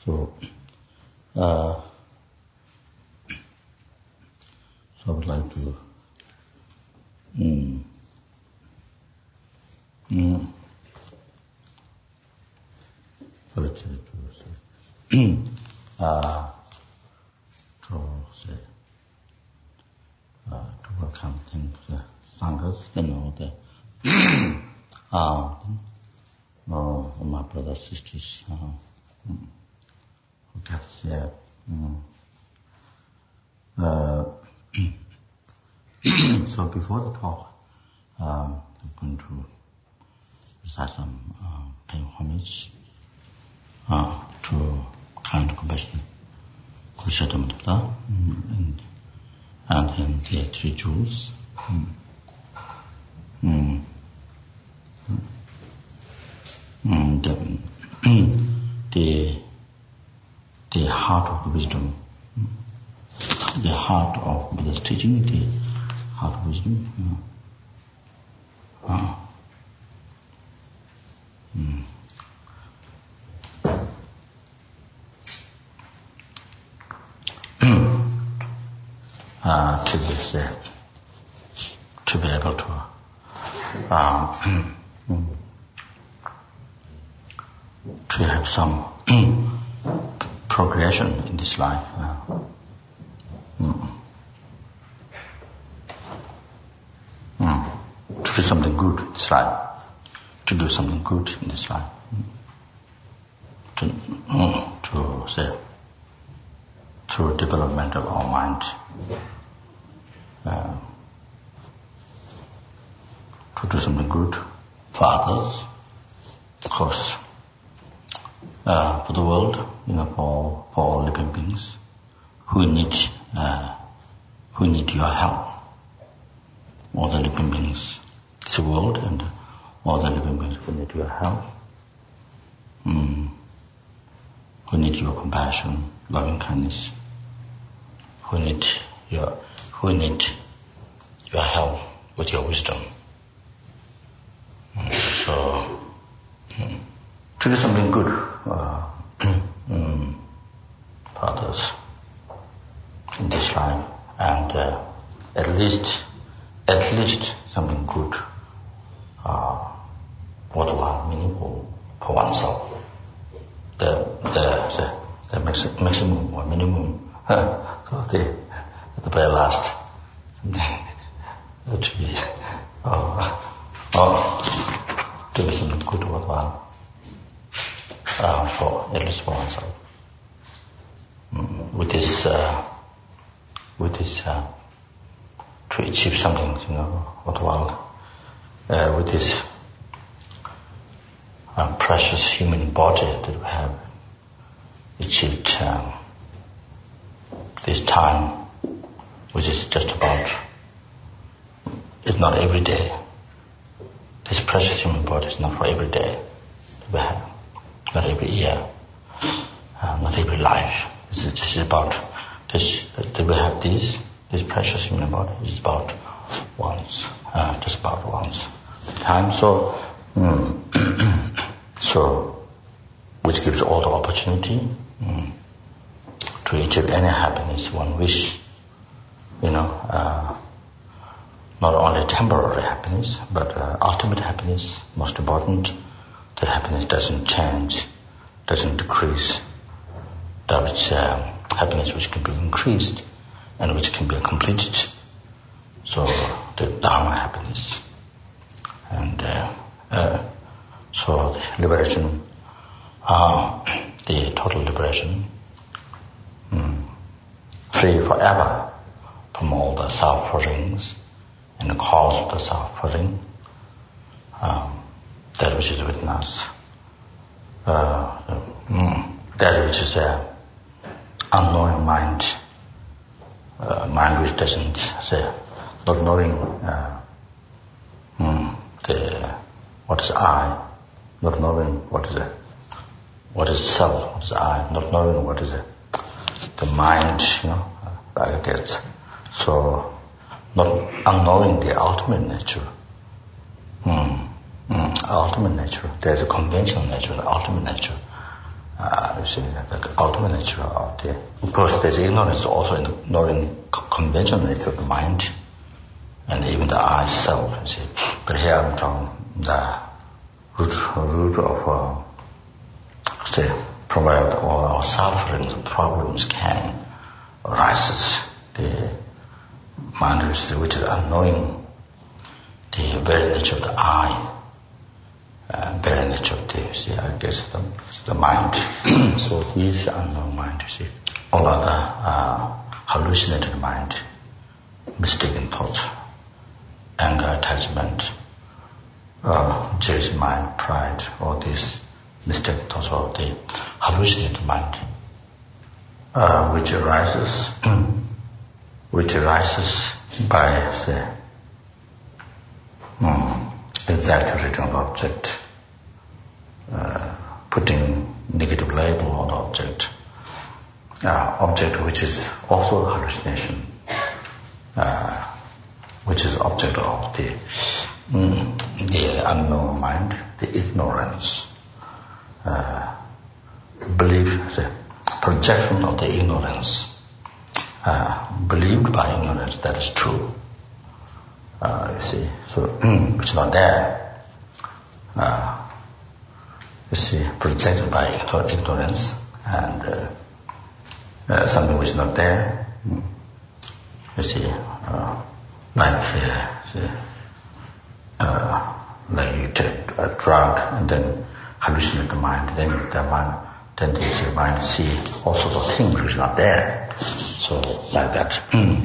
So I would like to to welcome the Sanghas, my brothers, sisters, who get there. So before the talk, I'm going to recite some paying homage to kind compassion, Kushadam Buddha, and then the three jewels. The heart of the wisdom, the heart of Buddha's teaching, the heart of wisdom. To be able to have some progression in this life. To do something good in this life. To do something good in this life. Through development of our mind. To do something good for others, of course, for the world, for all living beings who need your help. All the living beings, this world, and all the living beings who need your help, who need your compassion, loving kindness, who need your help with your wisdom. So, to do something good for others in this life, and at least something good, worthwhile, meaningful for oneself. The maximum or minimum. So the very last, to be to do something good, worthwhile, at least for oneself. With this, to achieve something, worthwhile, with this precious human body that we have achieved this time, which is just about, it's not every day. This precious human body is not for every day that we have, not every year, not every life. This is about this, that we have this precious human body is about once, just about once time. So, which gives all the opportunity to achieve any happiness one wish, not only temporary happiness, but ultimate happiness, most important, that happiness doesn't change, doesn't decrease, that which happiness which can be increased and which can be completed. So the Dharma happiness. And so the liberation, the total liberation, free forever from all the sufferings and the cause of the suffering, that which is within us, that which is unknowing mind, mind which doesn't not knowing what is I, not knowing what is self, what is I, not knowing what is the mind, like that. So, not unknowing the ultimate nature. Ultimate nature. There's a conventional nature, the ultimate nature. you see, the ultimate nature of the... Of course, there's ignorance also in knowing conventional nature of the mind, and even the I self, you see. But here I'm talking the root of, say, provide all our sufferings and problems can arises. The mind which is unknowing the very nature of the I, very nature of the, see, I guess the mind. So he is the unknown mind, you see. All other hallucinated mind, mistaken thoughts, anger, attachment, jealous mind, pride, all these mistaken thoughts of the hallucinated mind, which arises by, say, exaggerating an object, putting negative label on the object which is also a hallucination, which is object of the unknown mind, the ignorance, belief, the projection of the ignorance, believed by ignorance that is true. You see, so it's not there. You see, projected by ignorance, and something which is not there. You see, like you take a drug and then hallucinate the mind, then the mind see all sorts of things which are not there. So like that,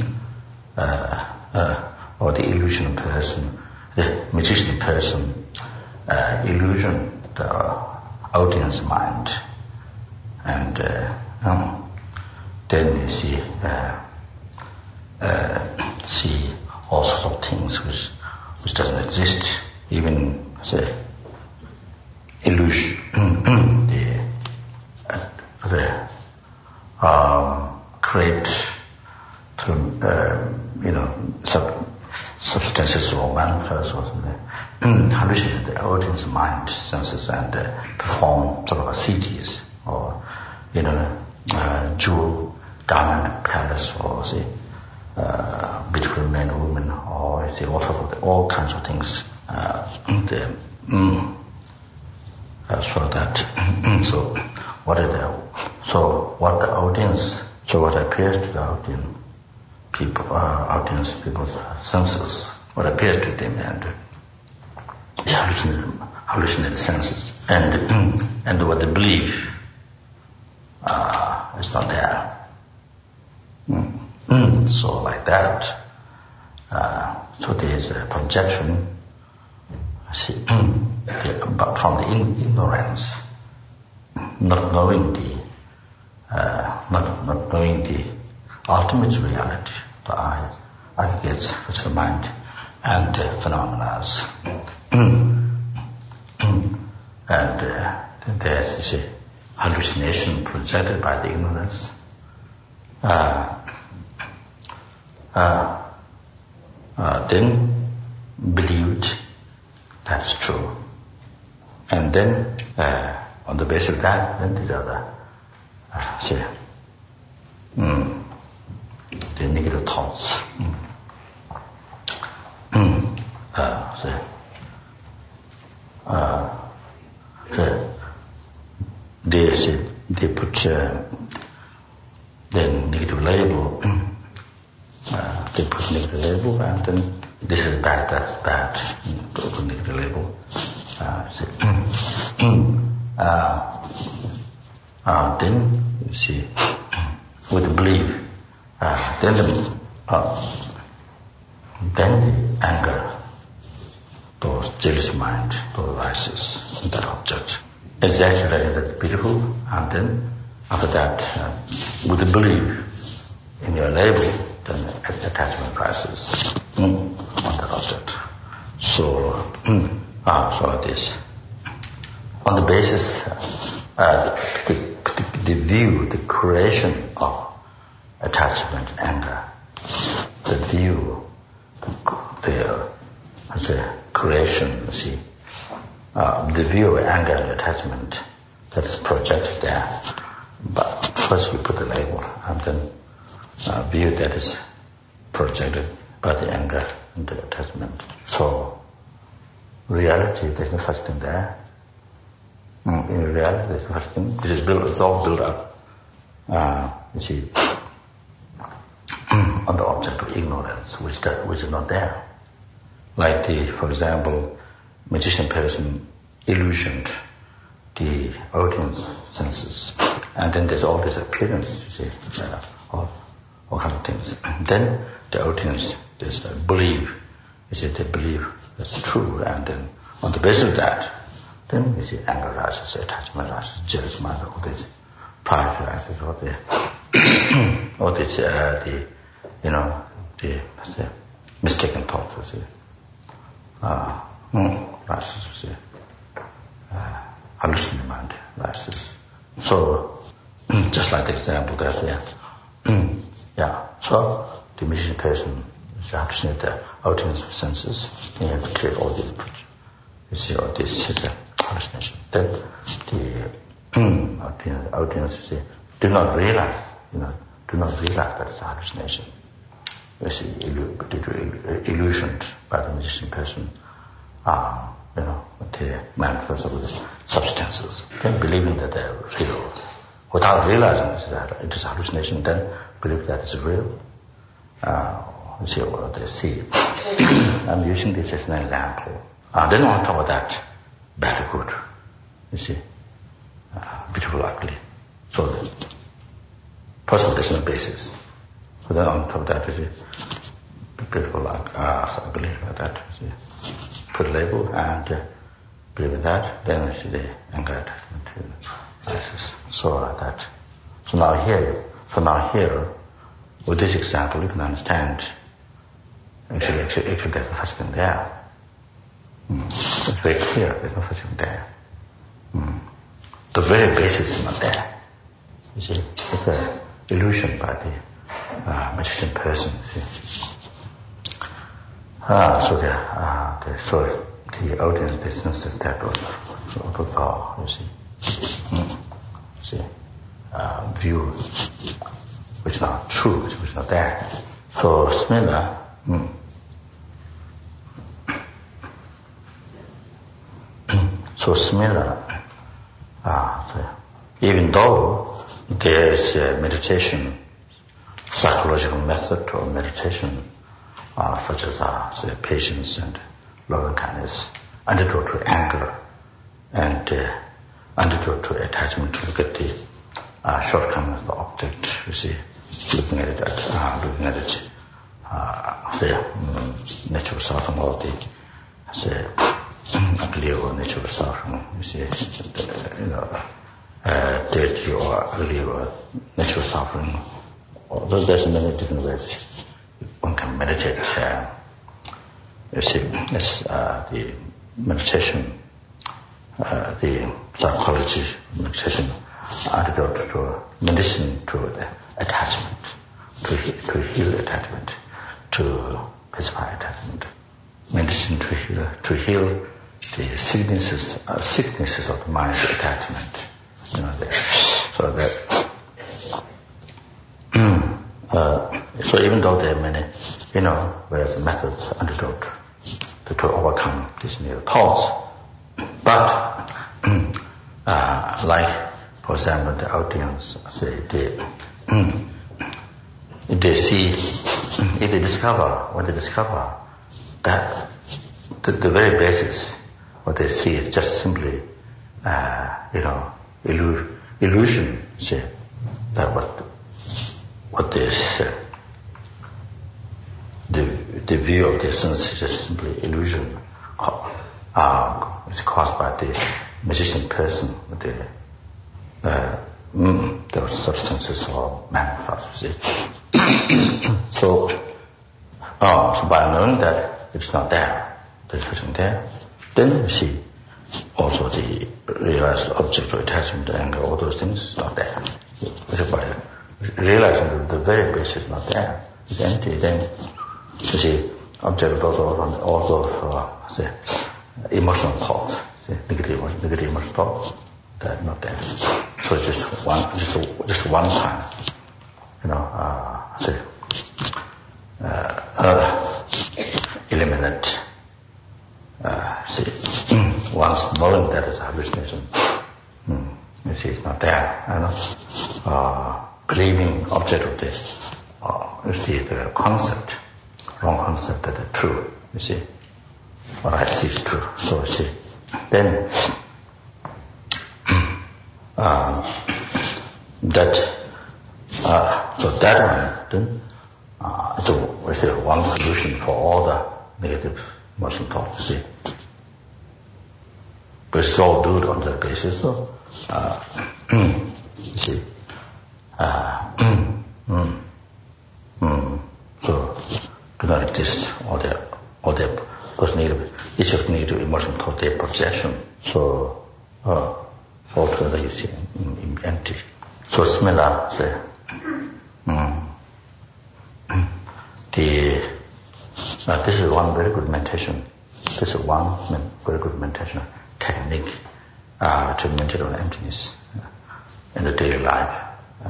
or the illusion person, the magician person, illusion the audience mind, and then you see all sorts of things which doesn't exist, even say illusion, create through substances or manifest or something, hallucinate the audience mind senses and perform sort of cities or jewel diamond palace or say beautiful men or women or say all kinds of things. What appears to the audience people's senses, what appears to them, and the hallucinated senses, and what they believe is not there. So like that, so there is a projection. But from the ignorance, not knowing the ultimate reality, the I aggregates which is the mind and the phenomena. And there's this hallucination projected by the ignorance. Then believed that's true. And then on the basis of that, then these other the negative thoughts. They put the negative label. They put negative label, and then this is bad, that's bad. Put negative label. Then you see, with the belief, then the anger, those jealous mind, those rises in that object. Exaggerating that's beautiful, and then after that, with the belief in your label, then attachment rises on that object. So this. On the basis, the view, the creation of attachment, anger, the view, the creation, the view of anger and attachment that is projected there first you put the label and then view that is projected by the anger and the attachment. So, reality, there's no such thing there. In reality, there's no such thing. It's all built up, you see, on the object of ignorance, which is not there. Like for example, magician person illusioned the audience senses, and then there's all this appearance, you see, all kind of things. Then the audience believe, you see, they believe that's true, and then on the basis of that, then you see anger rises, attachment rises, jealous mind, all this pride rises, all this, the mistaken thoughts, you see, rises, you see, hallucinating mind rises. So, just like the example that, so the magician person is hallucinating the audience senses, and you have to create all these, you see, all this is a hallucination. Then the audience, you see, do not realize that it's a hallucination. You see, illusioned by the magician person, they manifest all the substances. Then believing that they're real, without realizing that it is a hallucination, then believe that it's real. You see what they see. I'm using this as an example. Then on top of that, bad or good. You see, beautiful, ugly. So, first of all, there's no basis. But then on top of that, you see, beautiful, ugly, like that. You see, put a label and believe in that. Then you see the anger attachment rises. So like that. So now here, with this example, you can understand. Actually, there's no such thing there. It's very clear, there's no such thing there. The very basis is not there. You see, it's an illusion by the magician person. You see. So the audience, the senses that of power, you see. View which is not true, which is not there. So similar. So similar, even though there is a meditation, psychological method or meditation, such as say patience and loving kindness, antidote to anger, and antidote to attachment, to look at the shortcomings of the object, you see, looking at it, say natural suffering, or the say ugly or natural suffering, you see, dirty or ugly or natural suffering. Although there's many different ways one can meditate. You see, it's the meditation, the psychology meditation, antidote to medicine to the attachment, to heal attachment, to pacify attachment. Medicine to heal the sicknesses of the mind, attachment. So that. So even though there are many, various methods, antidote to overcome these negative thoughts, but like, for example, the audience, say if they discover that the very basis, what they see is just simply, illusion. See, that what they say, the view of the sense is just simply illusion. It's caused by the magician person with those substances or manifest. So by knowing that it's not there, there's nothing there, then you see also the realized object of attachment, anger, all those things is not there. By realizing that the very basis is not there, it's empty, then you see object of all those emotional thoughts, negative emotional thoughts, they're not there. So just one time, eliminate. Once knowing that is hallucination, you see it's not there. Believing objectively, you see the concept, wrong concept that is true. You see, what I see is true. So you see, then that one then it's one solution for all the negative emotional thoughts. You see, we so do it on that basis. So you see, so do not exist all the those negative, each of negative emotional thought, their projection. So altogether you see empty. So similar, say, this is one very good meditation. This is one very good meditation technique to meditate on emptiness in the daily life.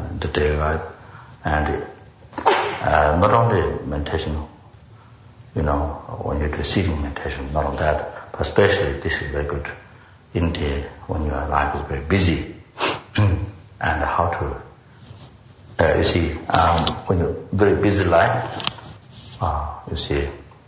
And not only meditation, when you're receiving meditation, not only that, but especially this is very good in the when your life is very busy, and how to, you see, when you're very busy life, you see,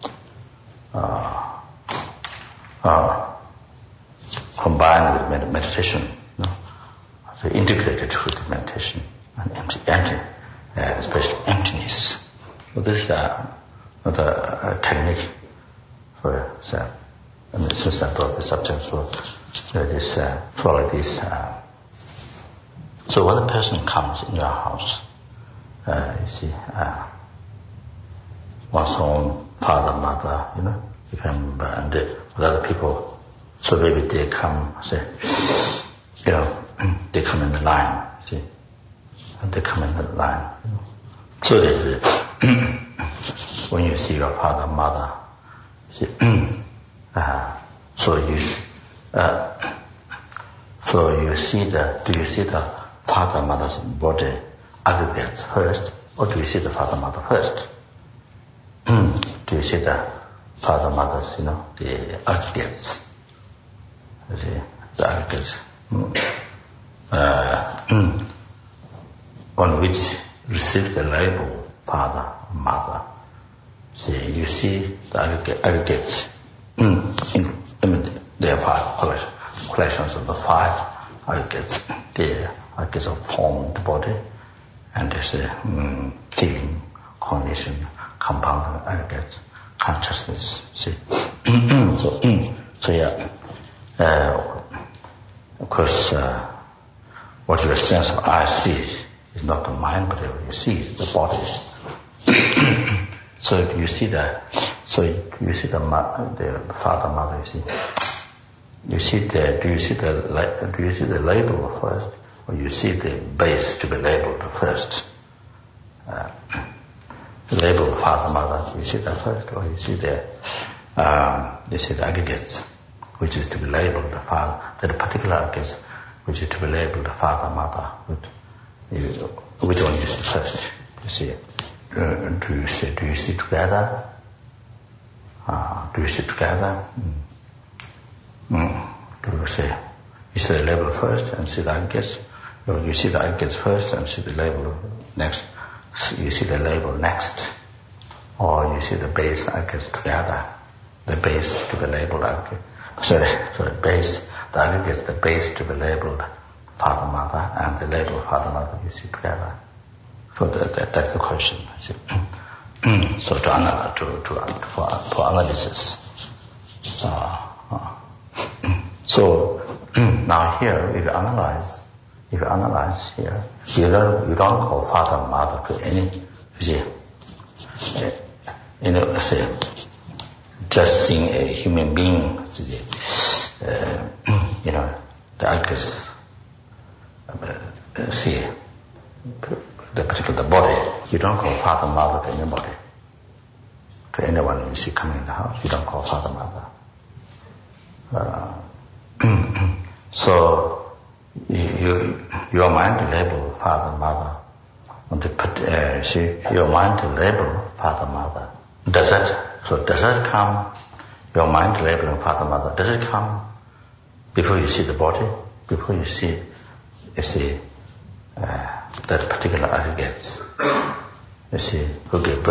combined with meditation, so integrated with meditation and especially emptiness. So this is not a technique for since I brought the subject, so this follow this. So when a person comes in your house, you see, one's own father, mother, you can remember, and with other people. So maybe they come, say, they come in the line, see, and they come in the line. So when you see your father, mother, see, so you see do you see the father, mother's body aggregates first, or do you see the father, mother first? Do you see the father, mother's, the aggregates? You see, the aggregates on which receive the label father, mother. See, you see the aggregates. There are five collections of the five aggregates. The aggregates of form, the body, and there's a feeling, cognition, compound aggregates, consciousness. See, so yeah. Of course, what your sense of eye sees is not the mind, but you see the body. So you see the father, mother. Do you see the label first, or you see the base to be labeled first? The label father, mother. You see that first, or you see the aggregates, which is to be labeled the father. That particular aggregates, which is to be labeled the father, mother. Which one you see first? You see. Do you see together? Do you see together? Do you see the label first and see the aggregates? Or you see the aggregates first and see the label next? You see the label next? Or you see the base aggregates together? The base to be labeled aggregate. The aggregates, the base to be labeled father, mother, and the label father, mother you see together. So that's the question. So for analysis. So now here, if you analyze here, you don't call father and mother to any, say, just seeing a human being, the aggregates, see, the particular body, you don't call father, mother to anybody. To anyone you see coming in the house, you don't call father, mother. So Your mind label father, mother. Your mind label father, mother. Does that come, your mind labeling father, mother, does it come before you see the body? Before you see that particular aggregates? You see, who gave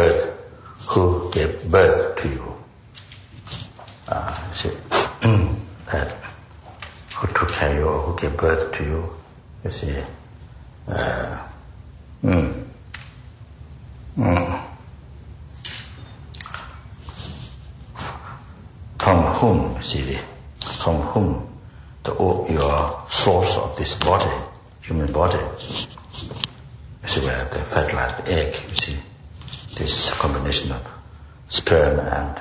birth to you? You see, that who took care of you or who gave birth to you? You see, from whom, you see, from whom your source of this body, human body, you see, where the fertilized egg, you see, this combination of sperm and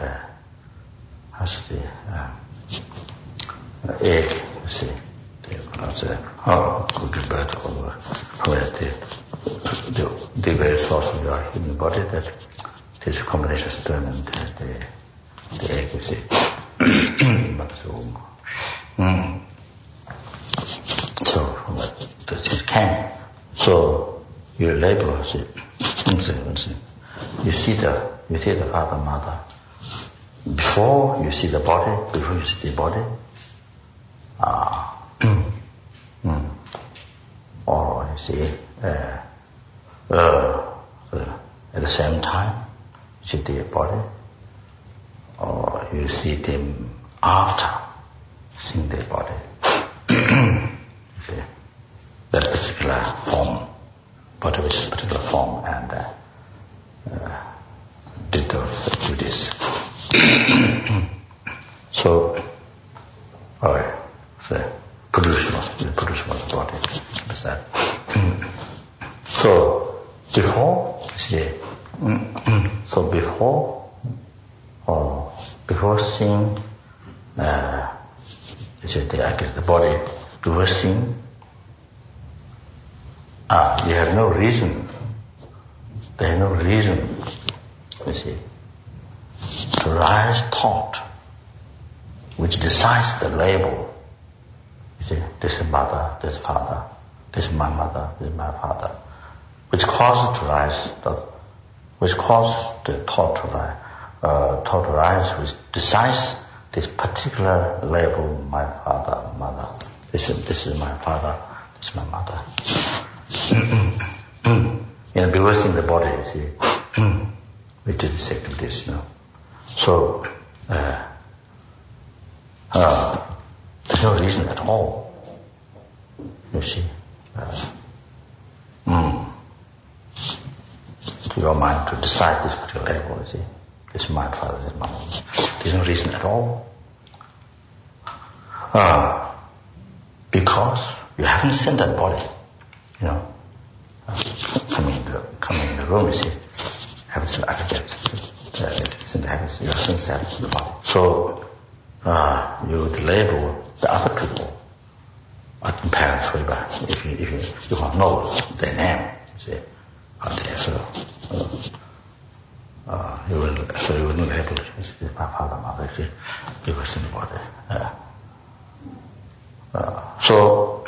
egg, you see, they pronounce it, who give birth over, where the very source of your human body, that this combination of sperm and the egg, you see, mother's womb. So this came. So you label it. You see the father, mother. Before you see the body, before you see the body, or you see at the same time, you see the body, or you see them after seeing the body. See, that particular form, body which is a particular form, and did those duties. So, production of the body. What's that? So, before seeing the body, before seeing, you have no reason. There is no reason, you see, to rise thought which decides the label. You see, this is mother, this is father, this is my mother, this is my father, which causes to rise, which causes the thought to rise, which decides this particular label, my father, mother. This is my father, this is my mother. Before seeing the body, you see, we did these activities, So, there's no reason at all, you see, to your mind to decide this particular label, you see. This is my father, this is my mother. There's no reason at all. Because you haven't seen that body, coming in the room, you see, haven't seen aggregates, it's in the heavens, you haven't seen the body. So, you would label the other people, parents, whoever, if you don't know their name, you see, are there, you wouldn't label it, this is my father, mother, you see, you were in the body. So,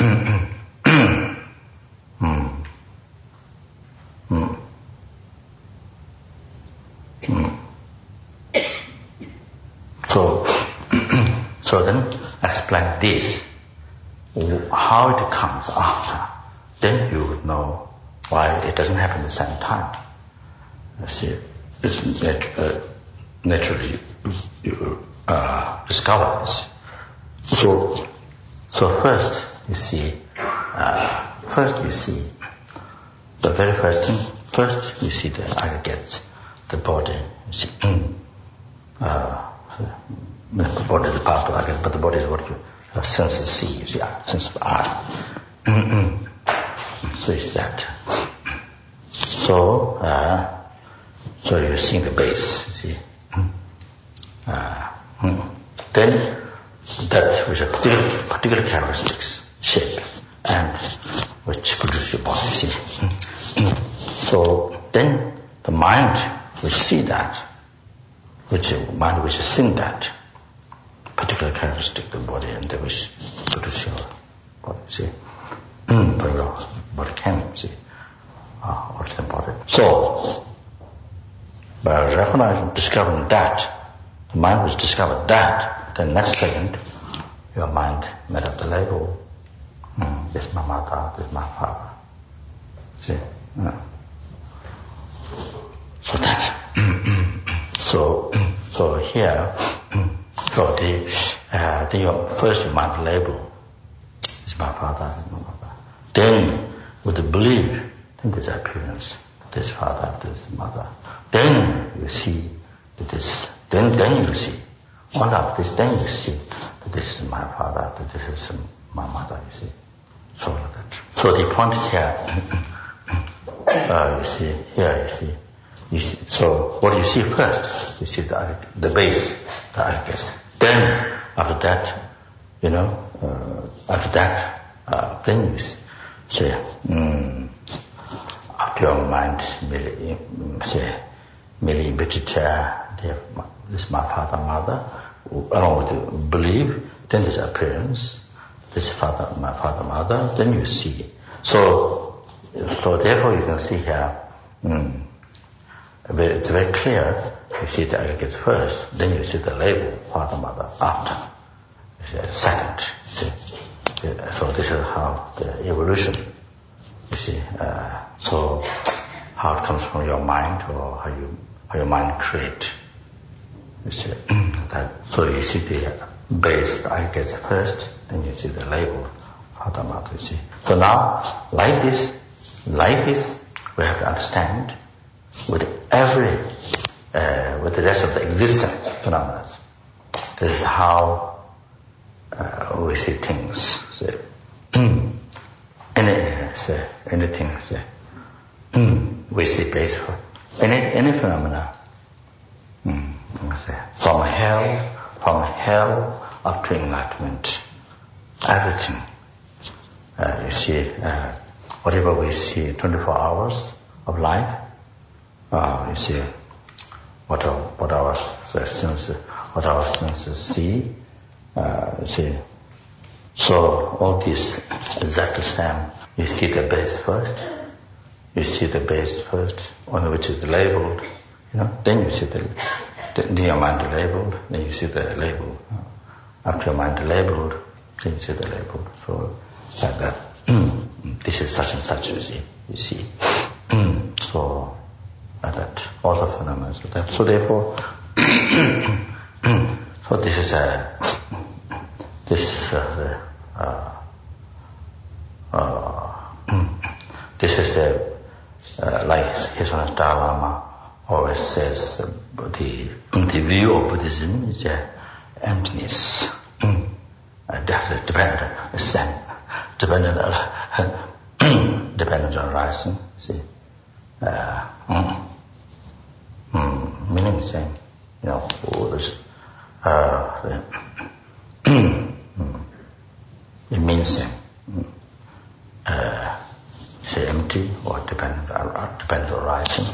so then explain this, how it comes after. Then you would know why it doesn't happen at the same time. You see, naturally you discover this. So first you see the very first thing. First you see the aggregates, the body. You see, the body is part of aggregate, but the body is what your senses see. You see, sense of eye. So it's that. So you're seeing the base. You see. Then that which are particular characteristics, shapes, and which produce your body. See. So then the mind which see that, which is seeing that particular characteristic of the body, and they which produce your body. See. but your body can see what's important. So, by recognizing, discovering that, the mind was discovered that, then next second, your mind made up the label. This is my mother, this is my father. See? So that. So here, so first you mind label. This is my father, this is my mother. Then, with the belief, then there's appearance. This father, this mother. Then you see that this. Then you see. All of this, then you see that this is my father, that this is my mother, you see. So like that. So the point is here, you see, here you see. So what do you see first? You see the base, the aggregates. Then, after that, then you say, after your mind merely invited, this is my father, mother, along with the belief, then there's appearance, this is my father, mother, then you see. So therefore you can see here, it's very clear, you see the aggregates first, then you see the label, father, mother, after. You see, second. So this is how the evolution, you see, so how it comes from your mind, or how your mind create. You see that. So you see the base, the aggregates first, then you see the label, father, mother, you see. So now, like this, life is, we have to understand, with the rest of the existence phenomena. This is how we see things. Anything. We see base for any phenomena. From hell up to enlightenment, everything. You see, whatever we see, 24 hours of life. You see, what our senses see. You see, so all this exactly the same. You see the base first. You see the base first, on which is labeled. Then you see then your mind labeled. Then you see the label. After your mind labeled, then you see the label. So like that. This is such and such. You see. So like that. All the phenomena like that. So therefore, so this is like His Holiness Dalai Lama always says, the view of Buddhism is emptiness. Dependent on rising. See, meaning the same. All this. It means same. Say empty or dependent on rising.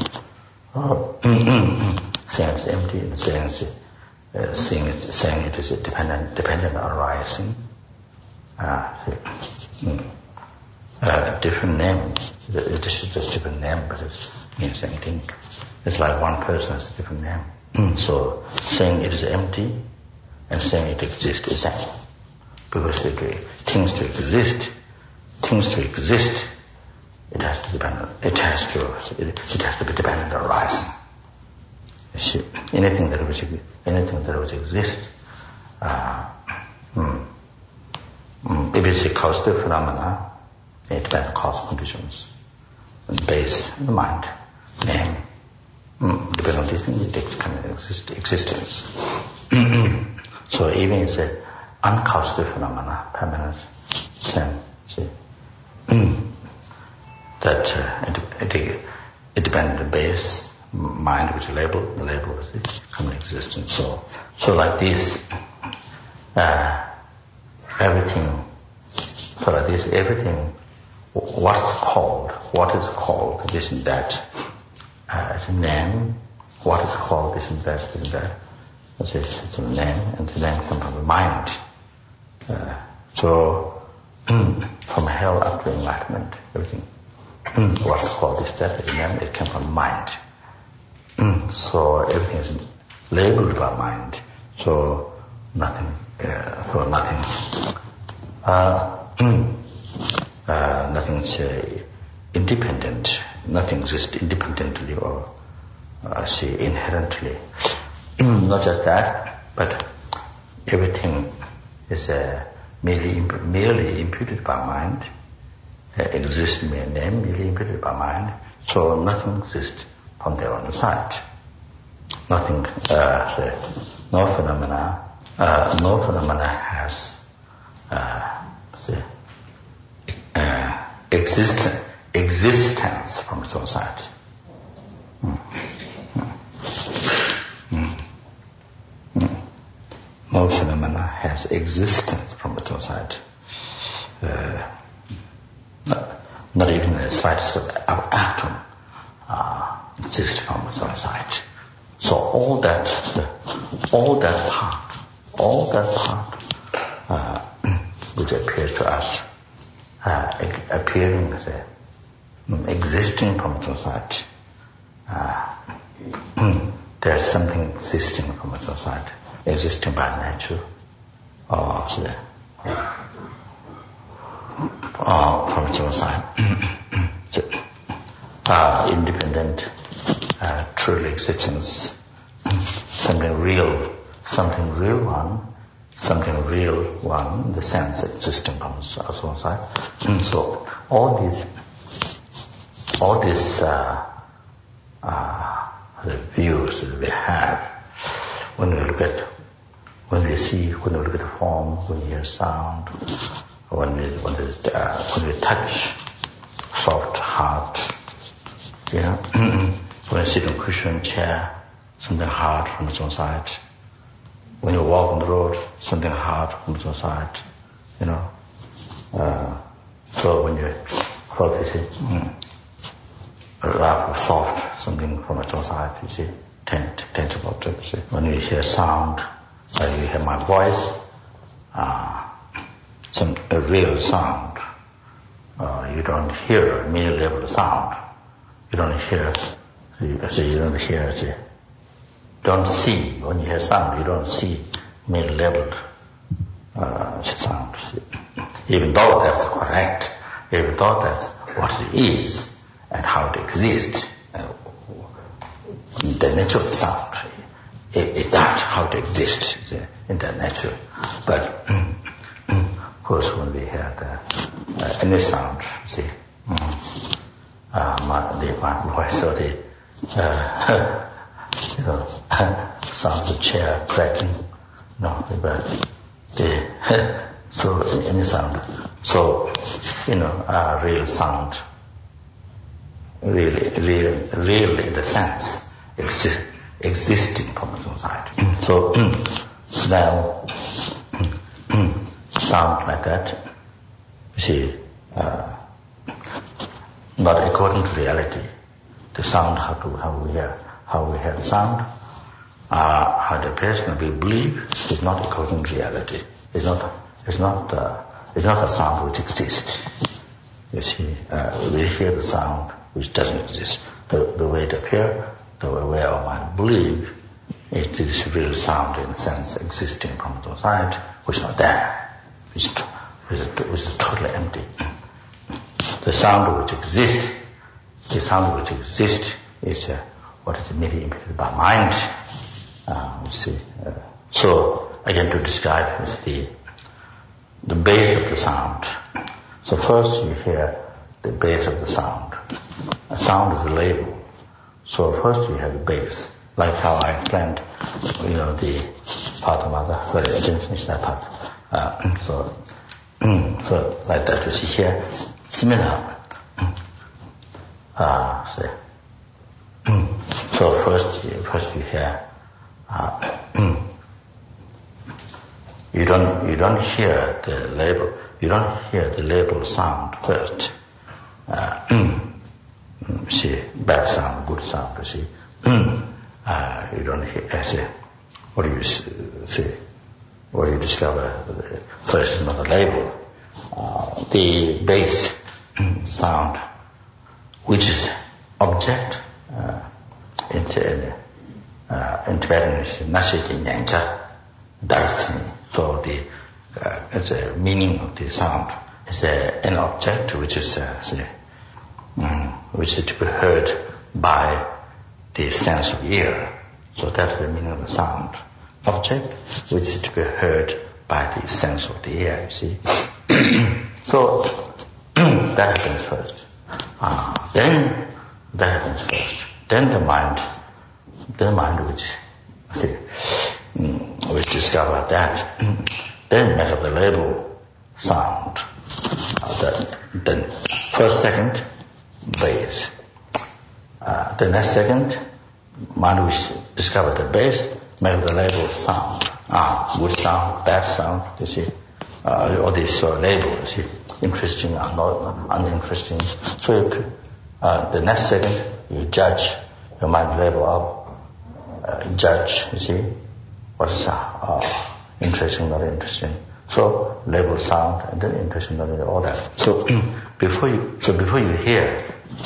Saying it's empty and saying it is dependent on rising. Different name. It is just different name, but it means the same thing. It's like one person has a different name. So saying it is empty and saying it exists is same. Because things to exist, it has to be dependent on rising. You see, anything that which exists, if it's a causative phenomena, it depends on cause conditions, and base, the mind, name. Depending on these things, it can existence. So even it's a uncausative phenomena, permanence, same. See, that it depends on the base, mind which is labeled, the label is it come in existence. So like this, everything. So like this, everything. What is called this and that. It's a name. What is called this and that, this and that. It's a name, and the name comes from the mind. So from hell up to enlightenment, everything. What's called this, that, remember, it came from mind. So everything is labeled by mind. So nothing is independent. Nothing exists independently or inherently. Not just that, but everything is merely imputed by mind. Exists mere name, merely imputed by mind. So nothing exists from their own side. Nothing, no phenomena has existence from its own side. No phenomena has existence from its own side. Not even the slightest of atom exists from its own side. So all that part which appears to us appearing as existing from its own side, there's something existing from its own side, existing by nature, or from its own side. Independent, truly existence, something real one, in the sense existing from its own side. So all these views that we have, when we look at form, when we hear sound, when we touch soft heart, when we sit in a cushion chair, something hard from its own side. When you walk on the road, something hard from its own side, So when you focus it, rather soft, something from its own side, you see, tangible object, you see. When you hear sound, you hear my voice, a real sound. You don't hear a mere level sound. You don't see, when you hear sound, you don't see mere labeled sound. Even though that's correct, even though that's what it is and how it exists, the nature of the sound is that how it exists in the nature. But of course, when we hear any sound, see, my voice or the sound of the chair cracking, so any sound. So, real sound, really in the sense, existing from its own side. So, smell, sound like that, you see, not according to reality. The sound, how we hear the sound, how the person we believe is not according to reality. It's not a sound which exists. You see, we hear the sound which doesn't exist. The way it appears, the way our mind believe, it is real sound in a sense existing from its own side, which is not there, which is totally empty. The sound which exists is what is merely imputed by mind. You see. So again, to describe is the base of the sound. So first you hear the base of the sound. A sound is a label. So first you have the base, like how I explained, the Father, Mother. Sorry, I didn't finish that part. So like that you see here, similar. So first you hear. You don't hear the label. You don't hear the label sound first. See, bad sound, good sound. You see, you don't hear. What do you see? What do you discover? First is not a label. the bass sound, which is object, in Tibetan is Nashiki Nyancha Daisini. So the meaning of the sound is an object which is to be heard by the sense of ear. So that's the meaning of the sound. Object which is to be heard by the sense of the ear, you see. So that happens first. Then the mind which discover that, then make up the label sound. Then first, second, bass. The next second, mind which discover the bass, make the label sound. Good sound, bad sound, you see. All these labels, you see, interesting or not uninteresting. So the next second, you judge, your mind label up, judge, you see, what's interesting, not interesting. So label sound, and then interesting, not interesting, all that. So before you hear,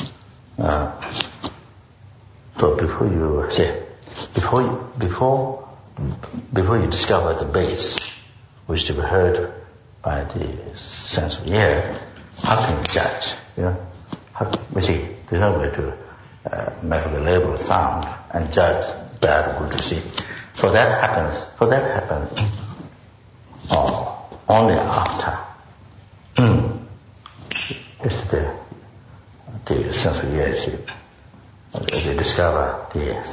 before you discover the bass, which is to be heard by the sense of ear, how can you judge? You see, there's no way to make the label sound and judge bad or good, you see. So that happens only after it's the sense of ear, you see. They discover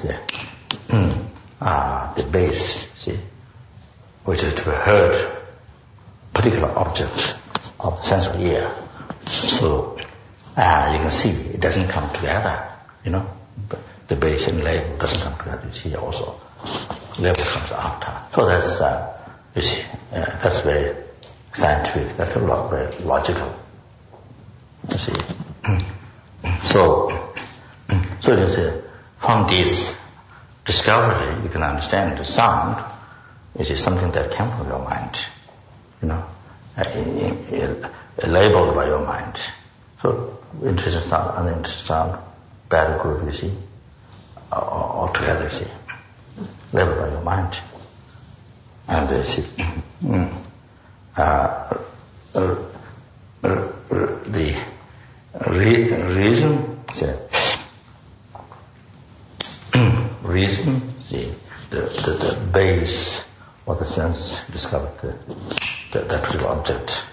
the bass, see, which is to be heard, particular object of the sense of ear. So you can see it doesn't come together, the bass and label doesn't come together. You see also, label comes after. So that's you see, that's very scientific. That's very logical. You see. So you can say, from this discovery, you can understand the sound is something that came from your mind, labeled by your mind. So interesting sound, uninteresting sound, bad or good, you see, all together, you see, labeled by your mind. And you see, the reason, see, the base or the sense discovered that particular object.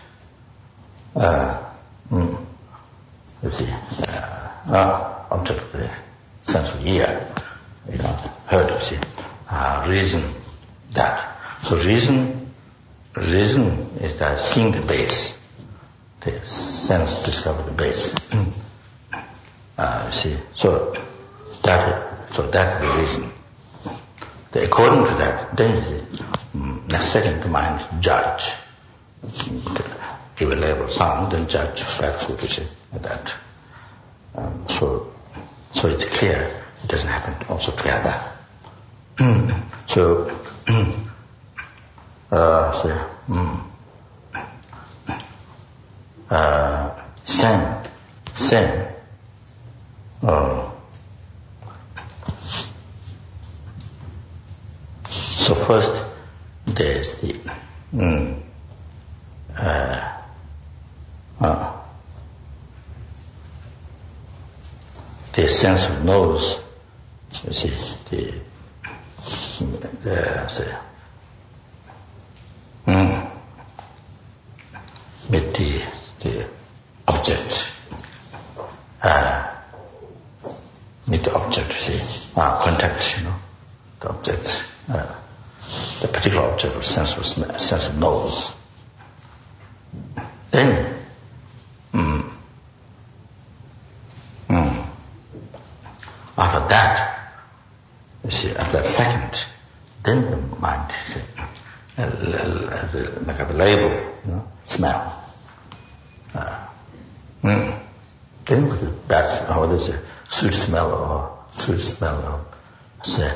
You see, object of the sense of ear, heard, you see, reason that. So reason is that seeing the base, the sense discovered the base. You see, so that's the reason. According to that, then next second the mind judge, give a label sound, then judge bad good, you see, like that. So it's clear it doesn't happen also together. Same. So first there's the sense of nose, you see, with the object, meet the object, you see, contact, the object, the particular object of sense of nose. Then, after that, you see, at that second, then the mind, see, make up a label, smell. Then with the bad, what is it, sweet smell or say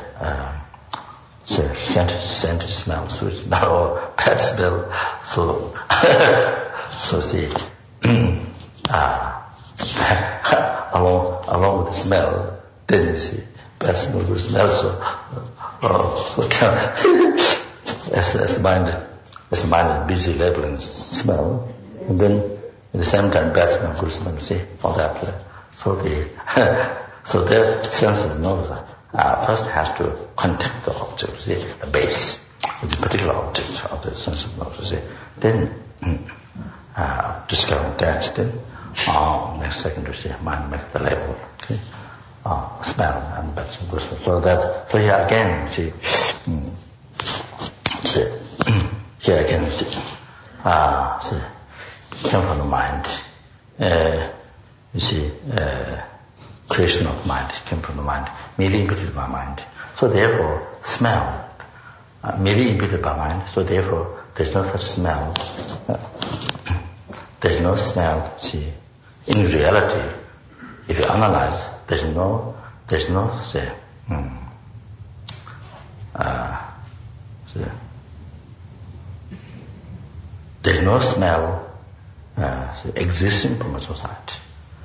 scented smell, sweet smell or bad smell. So So see, along with the smell, then you see, bad smell, good smell, so as the mind is busy labeling smell, and then at the same time bad smell, good smell, see, all that. So their sense of knowledge first has to contact the object, see, the base, the particular object of the sense of knowledge, see. Then discovering that, then next second you see mind make the label, okay? Smell and bad smell, good smell. So here again, see, here again, see, came from the mind. You see, creation of mind came from the mind, merely imputed by mind. So therefore, smell, merely imputed by mind. So therefore, there's no such smell. There's no smell. See, in reality, if you analyze, there's no say, there's no smell existing from a society.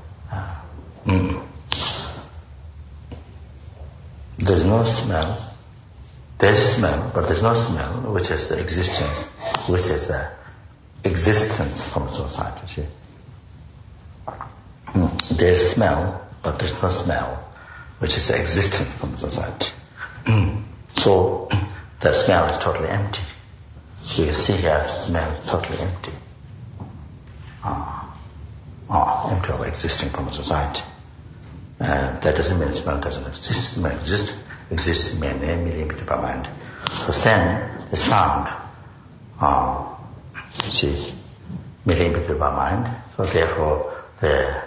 There's no smell. There's smell, but there's no smell which is existence, which is existence from a society. See? There's smell, but there's no smell which is existence from a society. So the smell is totally empty. So you see here, the smell is totally empty. Empty of existing from a society. That doesn't mean smell doesn't exist. Smell exists merely imputed by mind. So then the sound, see, merely imputed by mind. So therefore, there's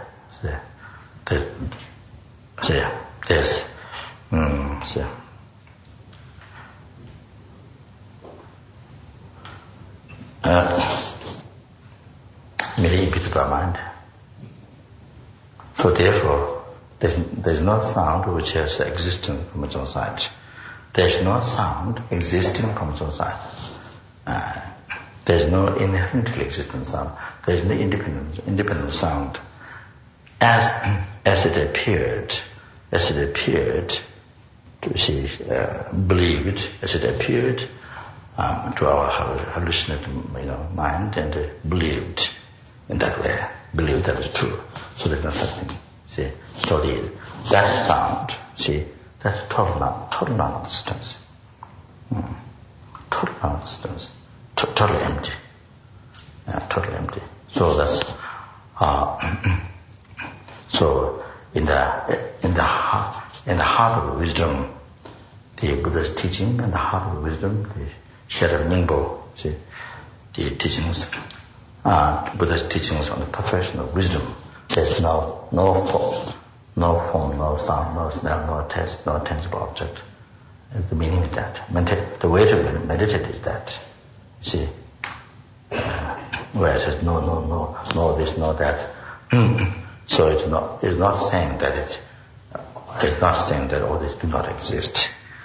merely imputed by mind. So therefore, there's no sound which has existence from its own side. There's no sound existing from its own side. There's no inherently existent sound. There's no independent sound. As it appeared, to see, believed, as it appeared to our hallucinating, mind, and believed in that way. Believed that is true. So there's no such thing. See, so that sound, see, that's total non-existence. Total non-existence. Totally empty. Totally empty. So that's, so in the heart of wisdom, the Buddha's teaching and the heart of wisdom, the Sherab Ningbo, see, the teachings, Buddha's teachings on the perfection of wisdom. There's no form, no sound, no smell, no taste, no tangible object. And the meaning is that. The way to meditate is that. You see, where it says no this, no that. So it's not saying that all this do not exist.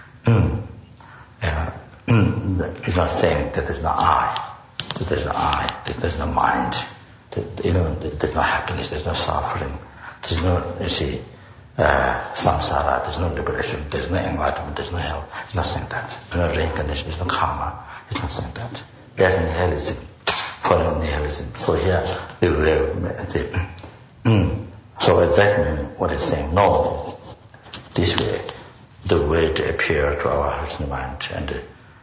It's not saying that there's no I, that there's no mind. There's no happiness, there's no suffering, there's no, samsara, there's no liberation, there's no enlightenment, there's no hell. It's not saying that. There's no reincarnation, there's no karma. It's not saying that. There's nihilism, following nihilism. So here, so exactly what it's saying, no, this way, the way to appear to our heart's mind, and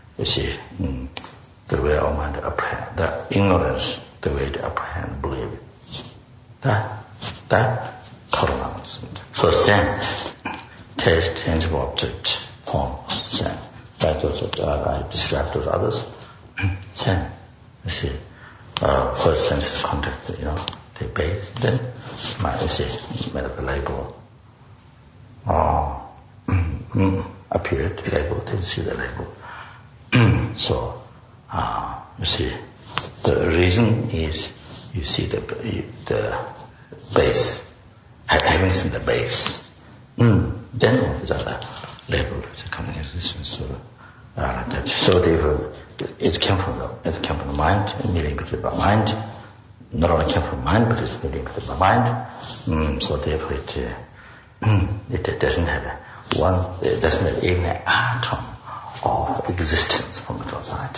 the way our mind apprehend, the ignorance, the way to apprehend, believe. That total nonsense. So sense, taste, tangible object, form, sense. Like those I described those others. Sense, first sense is contact, the base, then made up a label. Appeared, label, didn't see the label. So, the reason is you see the base, having seen the base, then what is other label is coming into existence. So therefore, it came from the mind, merely imputed by mind. not only came from mind, but it's really from the mind. So therefore it doesn't have even an atom of existence from its outside.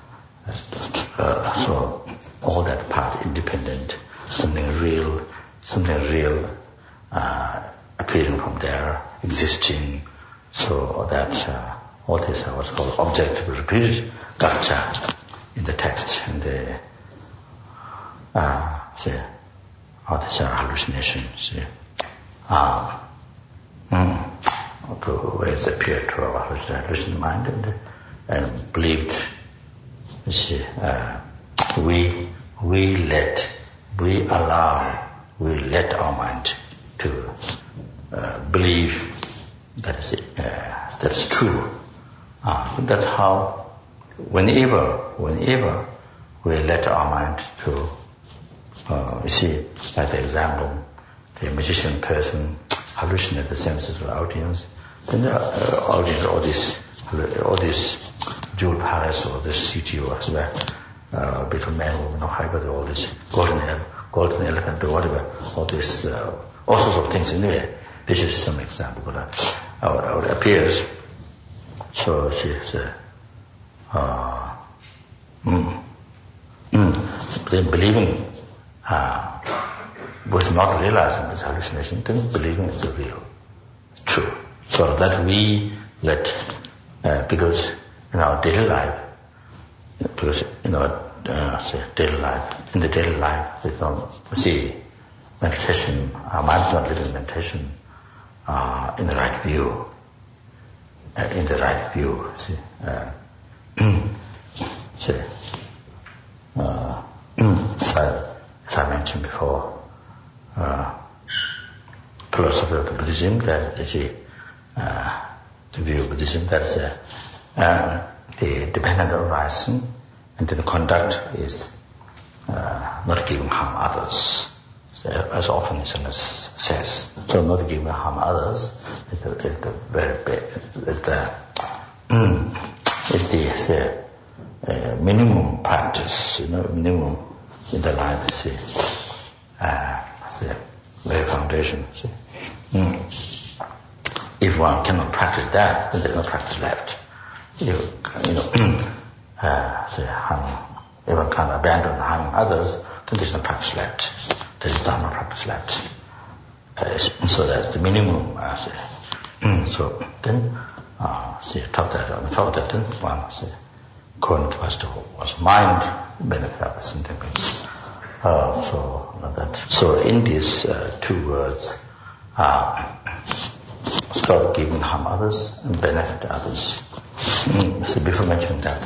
So all that part independent, something real appearing from there, existing. So that all this are what's called objective repeated culture in the text, and all these are hallucinations. To where it's appeared to our hallucinating mind and believed. You see, we let our mind to believe that is true. That's how whenever we let our mind to, you see, like the example, the magician person hallucinate the senses of the audience, then the audience, all this jewel palace or this city or whatever, beautiful man, woman, or hybrid, all this golden elephant or whatever, all this, all sorts of things anyway. This is some example, but how it appears. So she's then believing was not realizing this hallucination, then believing it's real, true. So that we let, because in our daily life, in the daily life, we don't see meditation, our mind's not living meditation in the right view. As I mentioned before, philosophy of the Buddhism, that the view of Buddhism, that's the dependent arising, and then the conduct is not giving harm others, as often as says. So not giving harm others is the very big, minimum practice, minimum in the life, see. The very foundation. See. If one cannot practice that, then there's no practice left. If one can't abandon harming others, then there's no practice left. There is dharma practice left. So that's the minimum. So then, on top of that, then one according to was mind benefit of something. So in these two words, stop giving harm others and benefit others. So before mentioning that,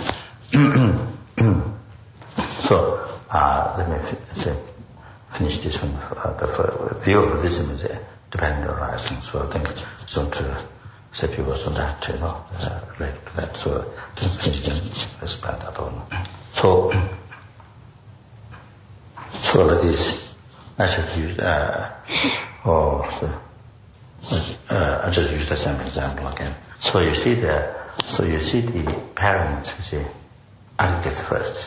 so let me finish this one. The view of Buddhism is dependent arising. So I think it's going to say a few words on that, related to that. So then finish then explain that one. So like this, I should use, I just use the same example again. So you see the parents, aggregates first.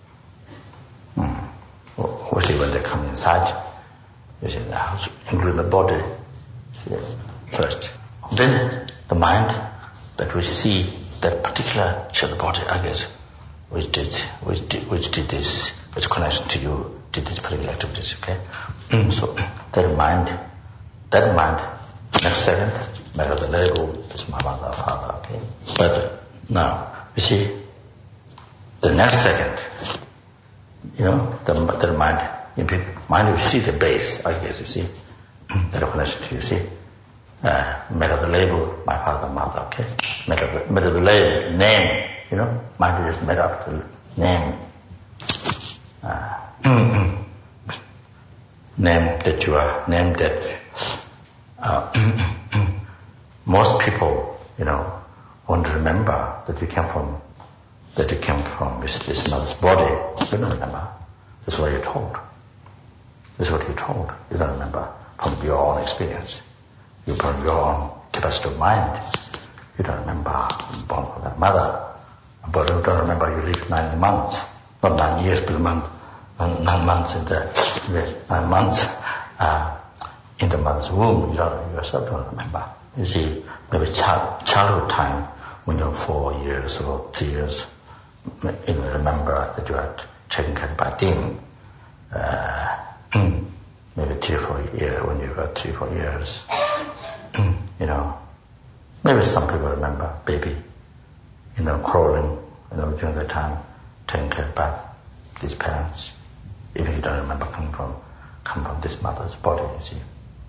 We see when they come inside, you see the house, including the body, first. Then the mind that we see that particular shadow body, I guess, which did this, which connection to you, did this particular activities, okay? So that mind, next second, matter of the label, is my mother, father, okay? But now, you see, the next second, the mind, mind you see the base, I guess, you see, that connection to you, see? Made of the label, my father, mother, okay? Made of the label, name, mind is made up the name. Name that you are, name that most people, want to remember that you came from this mother's body. You don't remember. That's what you're told. That's what you're told. You don't remember from your own experience. From your own capacity of mind. You don't remember born from that mother. But you don't remember you lived 9 months. Not 9 years, but a month. 9 months in the 9 months in the mother's womb, you yourself don't remember. You see, maybe childhood time when you're 4 years or 3 years, you remember that you are taken care by Dim. Maybe 3 or 4 years when you were 3 or 4 years. Maybe some people remember baby, crawling, during the time taken care by these parents. Even if you don't remember come from this mother's body, you see.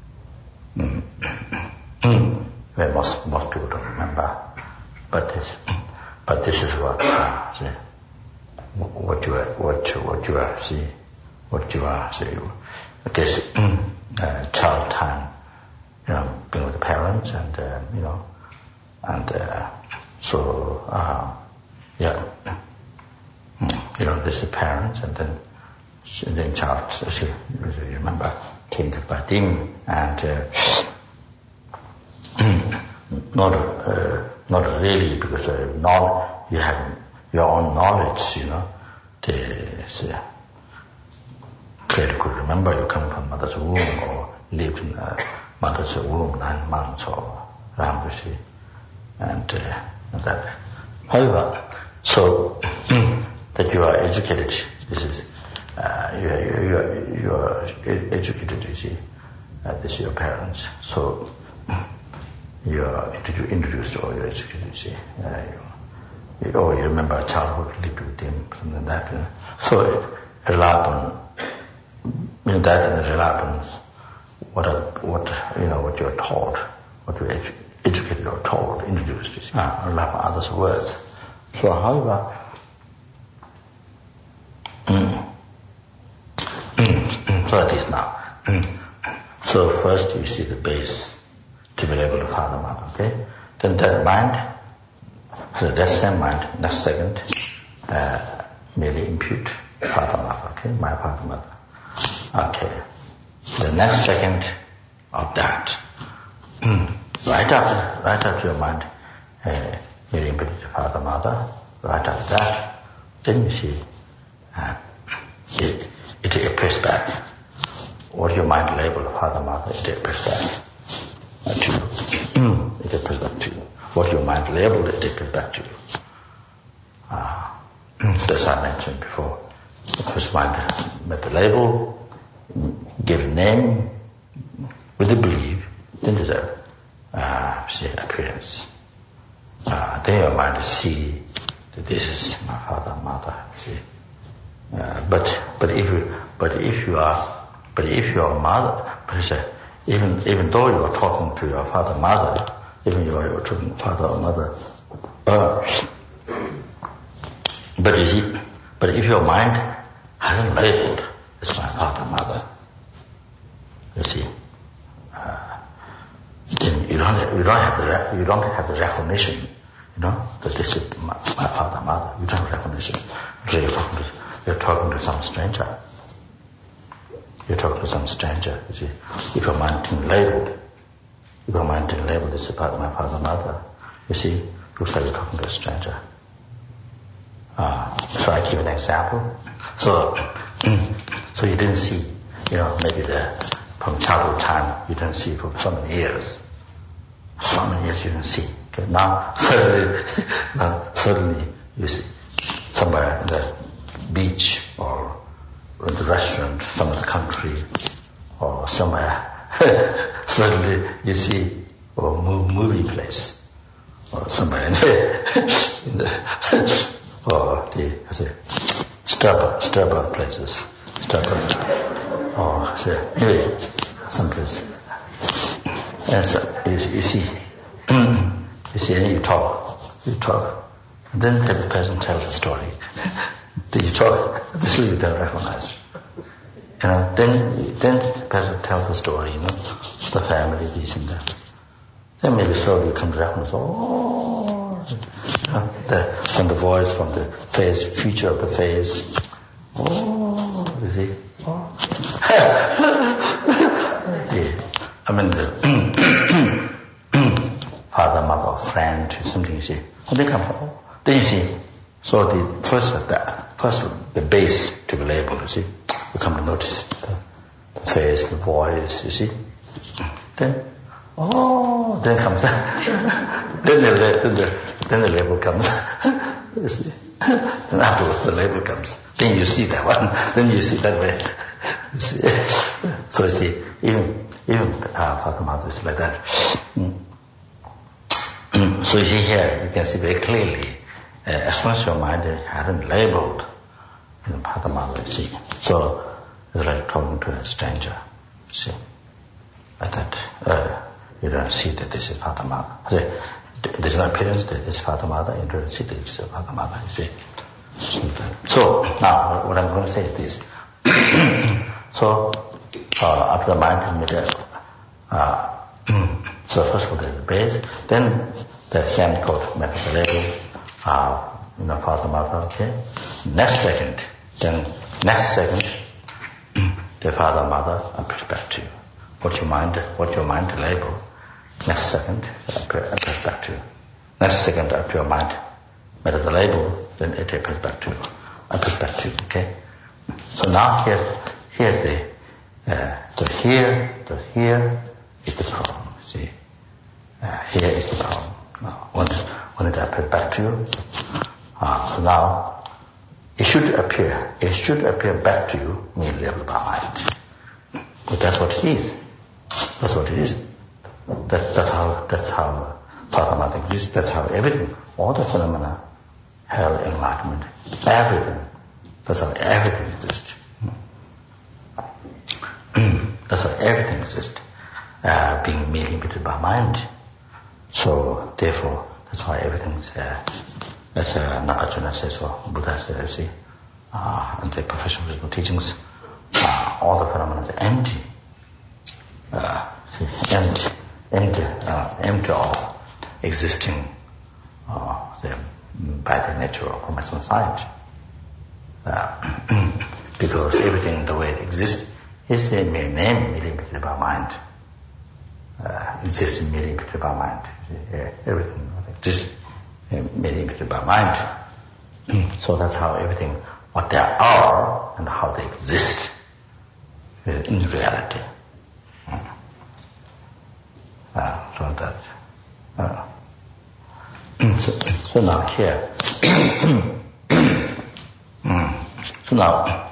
Well, most people don't remember, but this is what you are. See, what you are. See, this child time, being with the parents, and this is parents, and then child. So you remember taken care by them, and not really, because you have your own knowledge, clearly could remember you come from mother's womb or lived in mother's womb 9 months or around, and that. However, so that you are educated, this is you are educated, you see, this is your parents. So you are introduced to all your educated, you see. You remember childhood, lived with them, something like that. So it will happen. That and it will happen. What you are taught, what you are educated or taught, introduced, you see. It will happen others' words. So, however, so it is now. So first you see the base to be able to father mother, okay? Then that mind, that same mind, next second, merely impute father mother, okay? My father mother. Okay. The next second of that, right after your mind, merely impute father mother, right after that, then you see, it appears back. What your mind labeled father, mother, it appears back to you. It appears back to you. What your mind labeled, it appears back to you. So as I mentioned before, the first mind met the label, give a name, with the belief, then there's appearance. Then your mind see that this is my father, mother. See. But if you are mother, even though you are talking to your father, mother, even you are talking father or mother, but if your mind hasn't labeled as my father, mother, you see, then you don't have the recognition, that this is my father, mother. You don't have recognition. You're talking to some stranger. You see. If your mind didn't label, this is about my father, mother, you see, you looks like you're talking to a stranger. So I give an example. So you didn't see, maybe from childhood time, you didn't see for so many years. So many years you didn't see. Okay? Now suddenly you see somewhere in the beach or in the restaurant, some other country, or somewhere, suddenly you see a movie place, or somewhere in the Starbucks places, or anyway, someplace. And so you see, and you talk, and then the person tells a story. Then you talk, this you don't recognize. Then the person tells the story, the family, this and that. Then maybe slowly you come to recognize, from the voice, from the face, feature of the face. You see? The father, mother, friend, something you see. And they come from, then you see. So the first the base to be labeled, you see. you come to notice the face, the voice, you see. Then comes then the label comes. You see. Then afterwards the label comes. Then you see that one. Then you see that way. You see. So you see, even Father Madhu is like that. So you see here, you can see very clearly, as long as your mind hasn't labeled in Father Madhu, you see. So it's like talking to a stranger, you see. Like that. You don't see that this is Father Madhu. There's no appearance that this is Father Madhu. You don't see that this is Father Madhu, you see. So now what I'm going to say is this. So after the mind is made so first of all there's the base, then the same called method of label, Father Madhu, okay. Next second, the Father Madhu appears back to you. What your mind label, next second appears back to you. Next second after your mind method of label, then it appears back to you, okay. So now here's the here is the problem. See, here is the problem. Now, when it appears back to you, so now it should appear back to you merely level by mind. But that's what it is. That's what it is. That's how Father Madhu exists. That's how everything, all the phenomena, hell, enlightenment, everything. That's how everything exists. That's how everything exists, being merely limited by mind. So therefore, that's why everything's, as Nagarjuna says, or Buddha says, see, and the professional wisdom teachings, all the phenomena are empty. Empty of existing by the nature of from its own side. Because everything the way it exists is a mere name merely limited by mind. Exists merely limited by mind. Everything exists merely limited by mind. So that's how everything, what they are and how they exist in reality. So that. So now here. So now,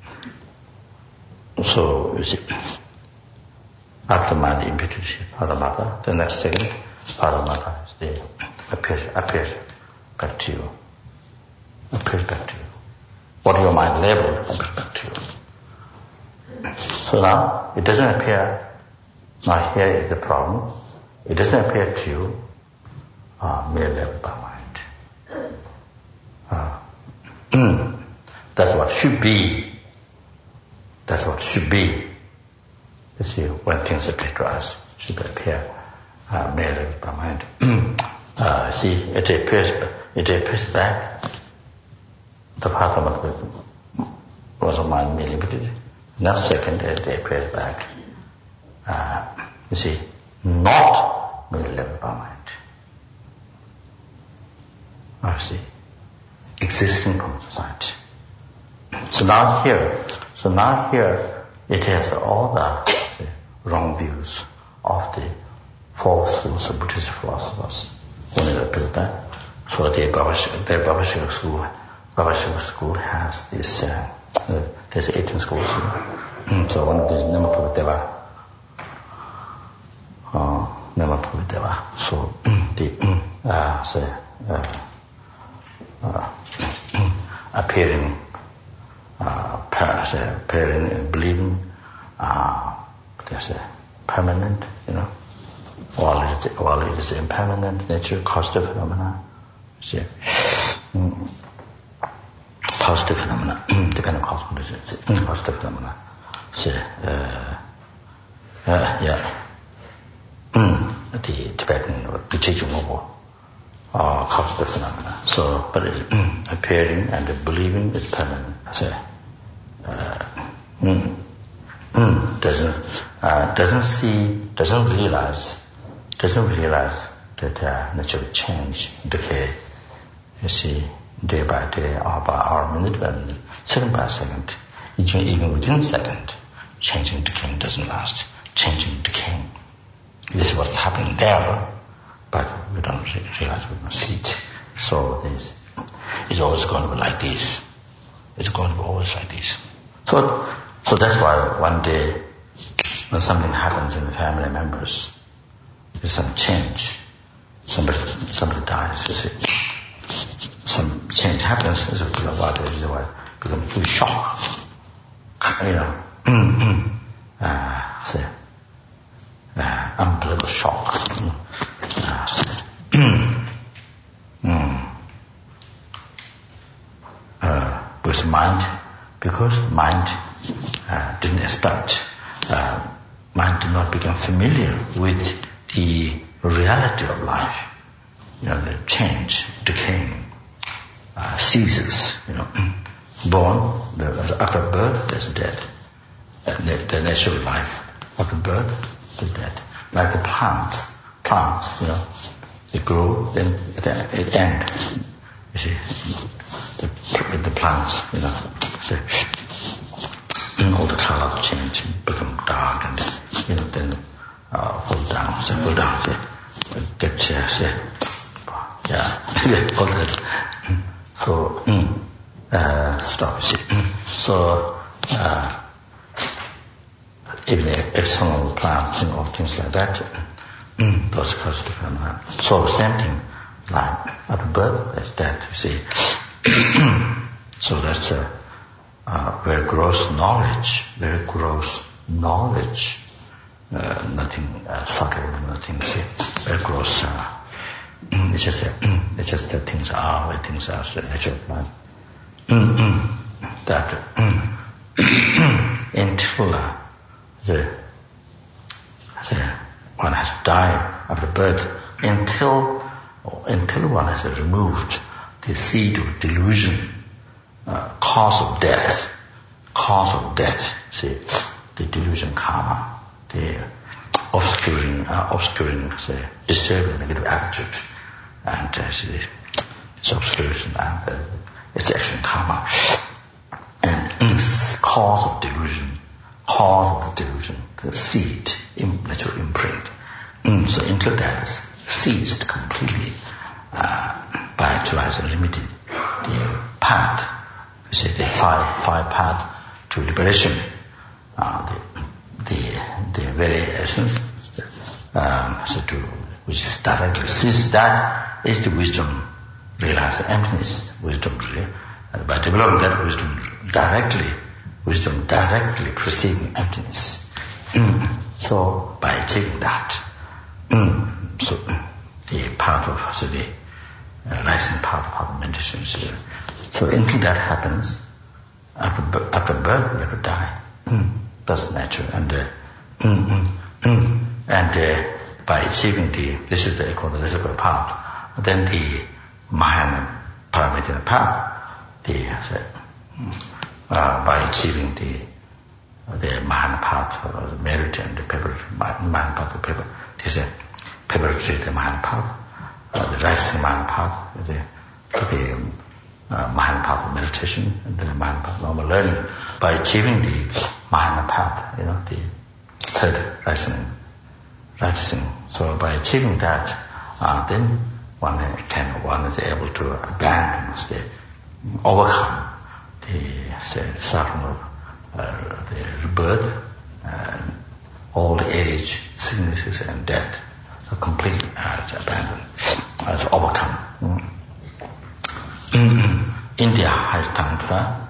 so you see, after mind imputed Father Madhu, the next second, Father Madhu is there, appears back to you. Appears back to you. What your mind labeled appears back to you. So now, it doesn't appear, now here is the problem, it doesn't appear to you mere labeled by mind. That's what should be. That's what should be. You see, when things appear to us, should appear merely by mind. See, it appears back. The Father Madhu was a mind merely limited. Next second, it appears back. You see, not merely limited by mind. See, existing from society. So now here, it has all the wrong views of the false schools of Buddhist philosophers. When it appeared that, so the Babashika school has this, there's 18 schools here. So one of these Namapurideva. So appearing and believing, there's a permanent, while it is impermanent nature, causative phenomena, see, causative phenomena, depending on causative phenomena, see, the Tibetan or the Chichumobo, causative phenomena. So, but appearing and believing is permanent. See, doesn't realize that nature change, decay. You see, day by day, hour by hour, minute by minute, second by second, Even within a second, changing decaying doesn't last. Changing decaying. This is what's happening there, but we don't realize, we don't see it. So it's always going to be like this. It's going to be always like this. So that's why one day when something happens in the family members, there's some change. Somebody dies, you see. Some change happens, it's because what is why become a huge shock. Unbelievable shock. With mind, because mind didn't expect, mind did not become familiar with the reality of life. The change, decaying, ceases. Born, after birth, there's death. The natural life, after birth, the death. Like the plants, they grow, then it ends. You see, the plants, all the color change, become dark, and then fall down, get all that. So stop. You see. So even external plants and all things like that, those cause the phenomena. So same thing, like after birth, there's death. You see. So that's very gross knowledge. Very gross knowledge. Nothing subtle, nothing. See, very gross. It's just that things are where things are. The natural life. That until one has died after birth, until one has removed the seed of delusion, cause of death. See, the delusion karma, the obscuring, disturbing negative attitude, and it's obscuration, and it's action karma, and this cause of the delusion, the seed, natural imprint. So until that is ceased completely, by actualizing limited, the path, you say the five path to liberation, the very essence, which is directly sees that is the wisdom, realize the emptiness, wisdom, by developing that wisdom directly perceiving emptiness. So by achieving that, so the part of the rising part of meditation. So until that happens, after birth we have to die. That's natural. And by achieving this is the ecological path, then the Mahayana Paramita path, by achieving the Mahayana path, merit and the Mahayana path of paper, there's a preparatory the Mahayana path, the rising Mahayana path, the Mahayana path of meditation, and the Mahayana path of normal learning. By achieving the Mahayana path, the third rising. So by achieving that, then one is able to abandon, overcome the suffering of the birth, all the age, sicknesses and death. So completely abandoned, as overcome. India has Tantra.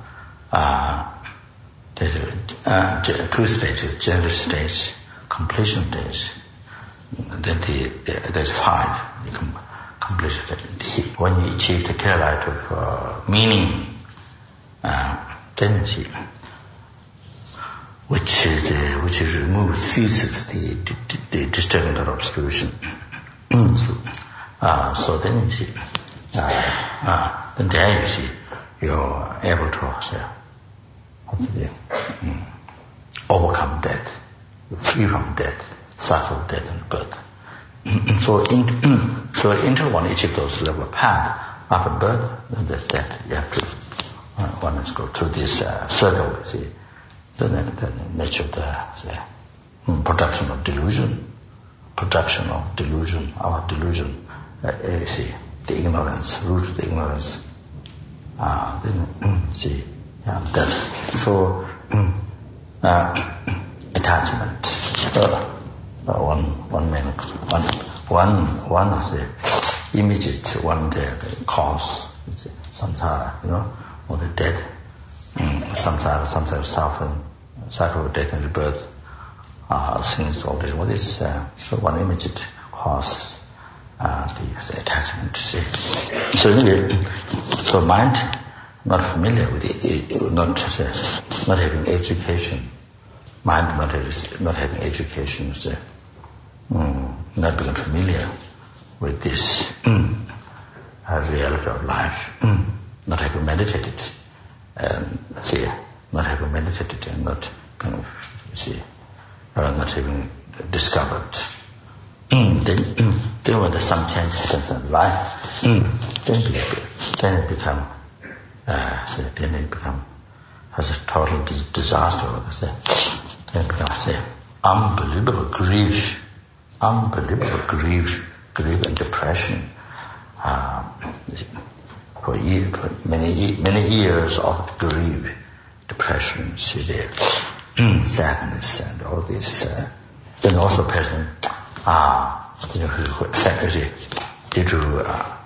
There's two stages: general stage, completion stage. Then there's five. Completion stage. When you achieve the clear light of meaning, then you see, which is removed, ceases the disturbing of obscuration. So then you see, then there you see, you're able to overcome death, free from death, suffer death and birth. So until one achieves those level of path, after birth, then there's death. You have to, one has to go through this circle, you see. the nature of the production of delusion. Production of delusion, our delusion, see, the ignorance, root of the ignorance. See, that. So, attachment. One of the immediate, the cause, samsara, or the death, samsara suffering, cycle of death and rebirth, things, all this. What is so one immediate cause, the attachment. See, so anyway, so mind not familiar with it, not having education. Mind not having education, not being familiar with this reality of life, not having meditated, not having meditated and not not having discovered. Then when there's some change happens in life, then it becomes has a total disaster. Then it becomes unbelievable grief and depression. For many years of grief, depression, severe sadness, and all this. Then also person, who affected due to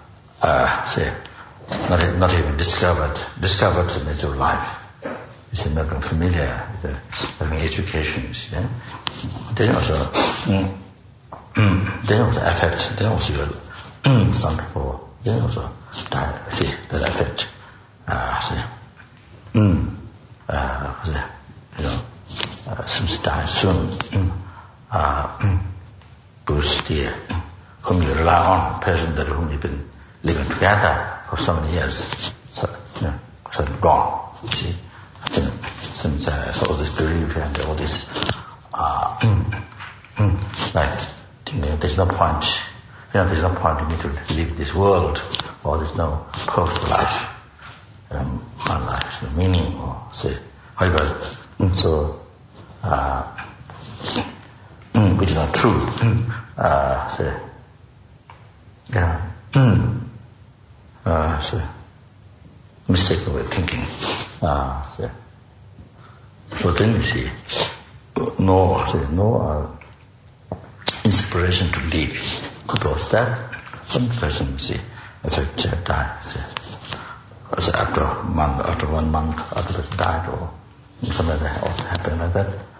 not even discovered the nature of life. Is not being familiar with having education. Then also affect. Then also some people. Then also die. That affect. Seems to die soon. Because whom you rely on, person that whom you've been living together for so many years, so gone. You see. Since all this grief and all this, there's no point. There's no point in me to leave this world, or there's no purpose to life. My life, no meaning, or say, however. So, which is not true. Mistaken way of thinking. So then you see, no inspiration to live. Because that one person affect die. After 1 month, after person died, or something like that, or happened like that.